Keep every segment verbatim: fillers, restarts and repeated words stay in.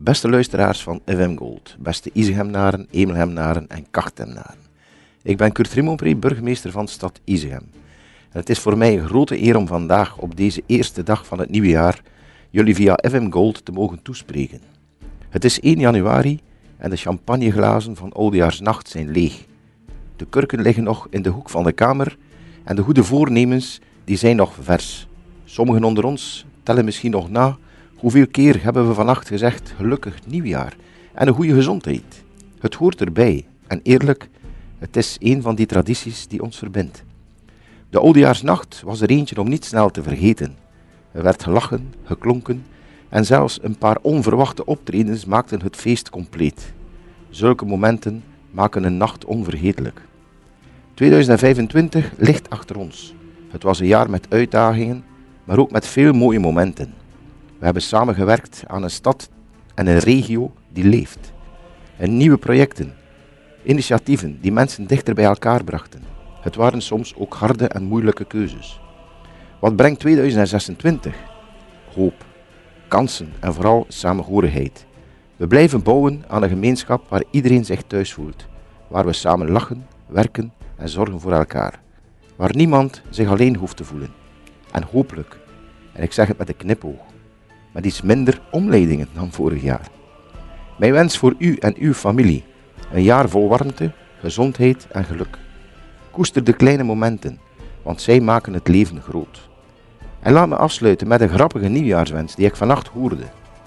Beste luisteraars van F M Gold, beste Isegem-naren, Emelhem-naren en Kachtem-naren. Ik ben Kurt Rimonpree, burgemeester van stad Isegem. En het is voor mij een grote eer om vandaag, op deze eerste dag van het nieuwe jaar, jullie via F M Gold te mogen toespreken. Het is één januari en de champagneglazen van Oudejaarsnacht zijn leeg. De kurken liggen nog in de hoek van de kamer en de goede voornemens die zijn nog vers. Sommigen onder ons tellen misschien nog na. Hoeveel keer hebben we vannacht gezegd gelukkig nieuwjaar en een goede gezondheid? Het hoort erbij en eerlijk, het is een van die tradities die ons verbindt. De Oudejaarsnacht was er eentje om niet snel te vergeten. Er werd gelachen, geklonken en zelfs een paar onverwachte optredens maakten het feest compleet. Zulke momenten maken een nacht onvergetelijk. tweeduizend vijfentwintig ligt achter ons. Het was een jaar met uitdagingen, maar ook met veel mooie momenten. We hebben samengewerkt aan een stad en een regio die leeft. En nieuwe projecten, initiatieven die mensen dichter bij elkaar brachten. Het waren soms ook harde en moeilijke keuzes. Wat brengt tweeduizend zesentwintig? Hoop, kansen en vooral samenhorigheid. We blijven bouwen aan een gemeenschap waar iedereen zich thuis voelt. Waar we samen lachen, werken en zorgen voor elkaar. Waar niemand zich alleen hoeft te voelen. En hopelijk, en ik zeg het met een knipoog, met iets minder omleidingen dan vorig jaar. Mijn wens voor u en uw familie. Een jaar vol warmte, gezondheid en geluk. Koester de kleine momenten, want zij maken het leven groot. En laat me afsluiten met een grappige nieuwjaarswens die ik vannacht hoorde.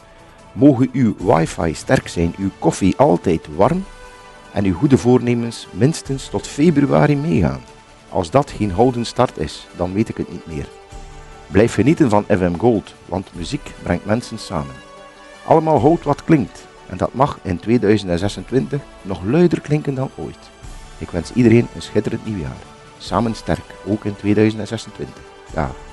Mogen uw wifi sterk zijn, uw koffie altijd warm en uw goede voornemens minstens tot februari meegaan. Als dat geen houden start is, dan weet ik het niet meer. Blijf genieten van F M Gold, want muziek brengt mensen samen. Allemaal houd wat klinkt en dat mag in tweeduizend zesentwintig nog luider klinken dan ooit. Ik wens iedereen een schitterend nieuwjaar. Samen sterk, ook in tweeduizend zesentwintig. Dag.